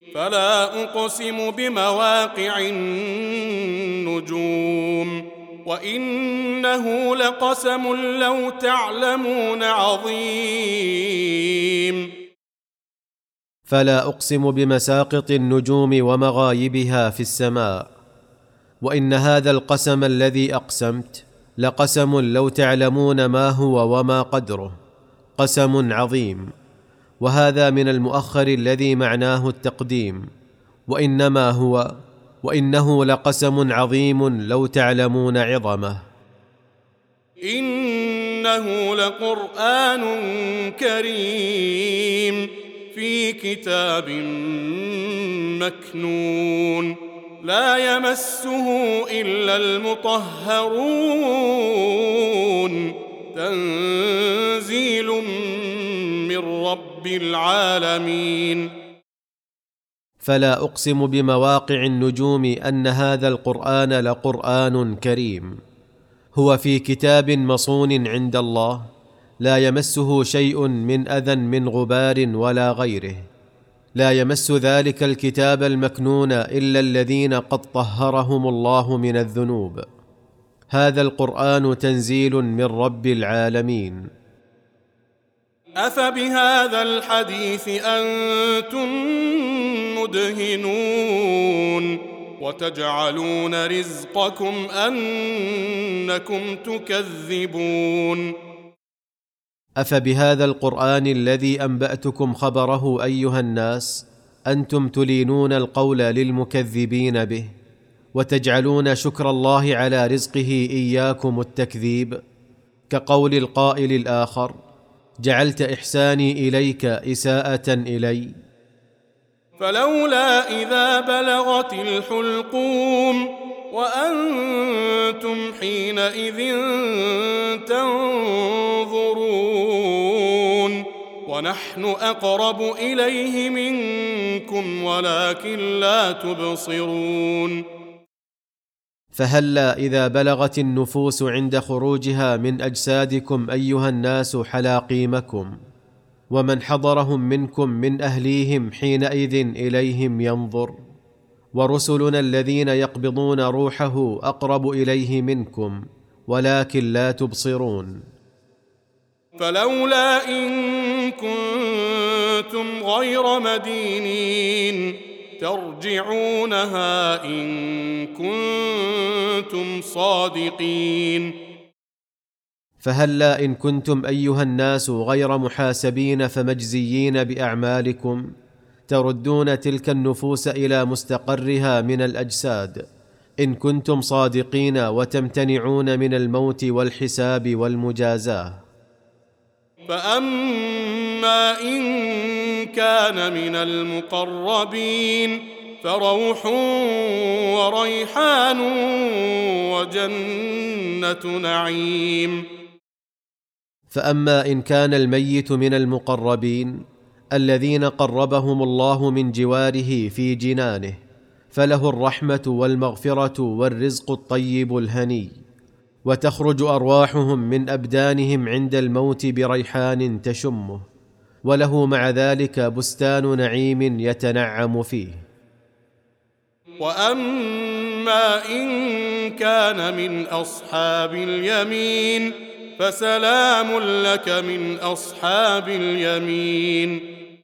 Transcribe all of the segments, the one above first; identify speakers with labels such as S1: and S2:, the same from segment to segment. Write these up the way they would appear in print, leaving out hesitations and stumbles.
S1: فلا أقسم بمواقع النجوم وإنه لقسم لو تعلمون عظيم.
S2: فلا أقسم بمساقط النجوم ومغايبها في السماء، وإن هذا القسم الذي أقسمت لقسم لو تعلمون ما هو وما قدره، قسم عظيم. وهذا من المؤخر الذي معناه التقديم، وإنه لقسم عظيم لو تعلمون عظمه.
S1: إنه لقرآن كريم في كتاب مكنون لا يمسه إلا المطهرون تنزيل من رب العالمين.
S2: فلا أقسم بمواقع النجوم أن هذا القرآن لقرآن كريم، هو في كتاب مصون عند الله، لا يمسه شيء من أذى من غبار ولا غيره، لا يمس ذلك الكتاب المكنون إلا الذين قد طهرهم الله من الذنوب. هذا القرآن تنزيل من رب العالمين.
S1: أفبهذا الحديث أنتم مدهنون وتجعلون رزقكم أنكم تكذبون.
S2: أفبهذا القرآن الذي أنبأتكم خبره أيها الناس أنتم تلينون القول للمكذبين به، وتجعلون شكر الله على رزقه إياكم التكذيب، كقول القائل الآخر: جعلت إحساني إليك إساءة إلي.
S1: فلولا إذا بلغت الحلقوم وأنتم حينئذ تنظرون ونحن أقرب إليه منكم ولكن لا تبصرون.
S2: فهلا إذا بلغت النفوس عند خروجها من أجسادكم أيها الناس حلاقيمكم، ومن حضرهم منكم من أهليهم حينئذ إليهم ينظر، ورسلنا الذين يقبضون روحه أقرب إليه منكم ولكن لا تبصرون.
S1: فلولا إن كنتم غير مدينين ترجعونها إن كنتم صادقين.
S2: فهلا إن كنتم أيها الناس غير محاسبين فمجزيين بأعمالكم تردون تلك النفوس إلى مستقرها من الأجساد إن كنتم صادقين، وتمتنعون من الموت والحساب والمجازاة.
S1: فأما إن كان من المقربين فروح وريحان وجنة نعيم.
S2: فأما إن كان الميت من المقربين الذين قربهم الله من جواره في جنانه فله الرحمة والمغفرة والرزق الطيب الهني، وتخرج أرواحهم من أبدانهم عند الموت بريحان تشمه، وله مع ذلك بستان نعيم يتنعم فيه.
S1: وأما إن كان من أصحاب اليمين فسلام لك من أصحاب اليمين.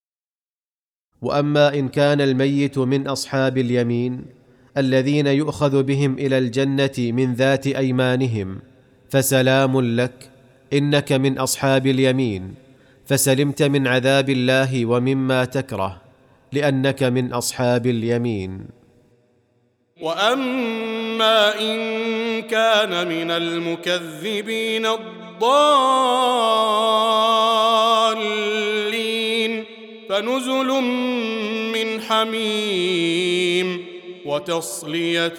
S2: وأما إن كان الميت من أصحاب اليمين الذين يؤخذ بهم إلى الجنة من ذات أيمانهم فسلام لك، إنك من أصحاب اليمين، فسلمت من عذاب الله ومما تكره لأنك من أصحاب اليمين.
S1: وأما إن كان من المكذبين الضالين فنزل من حميم وتصلية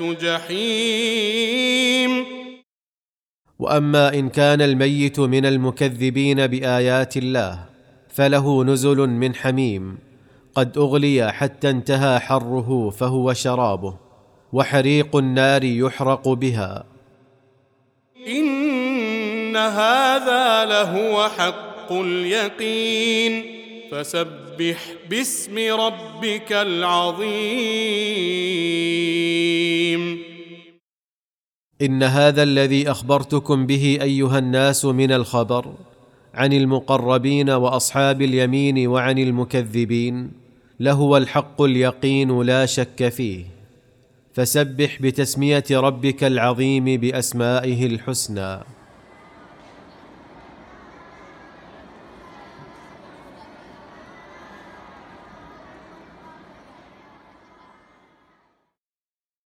S1: جحيم.
S2: وأما إن كان الميت من المكذبين بآيات الله فله نزل من حميم قد أغلي حتى انتهى حره فهو شرابه، وحريق النار يحرق بها.
S1: إن هذا لهو حق اليقين فسبح باسم ربك العظيم.
S2: إن هذا الذي أخبرتكم به أيها الناس من الخبر عن المقربين وأصحاب اليمين وعن المكذبين لهو الحق اليقين لا شك فيه، فسبح بتسمية ربك العظيم بأسمائه الحسنى.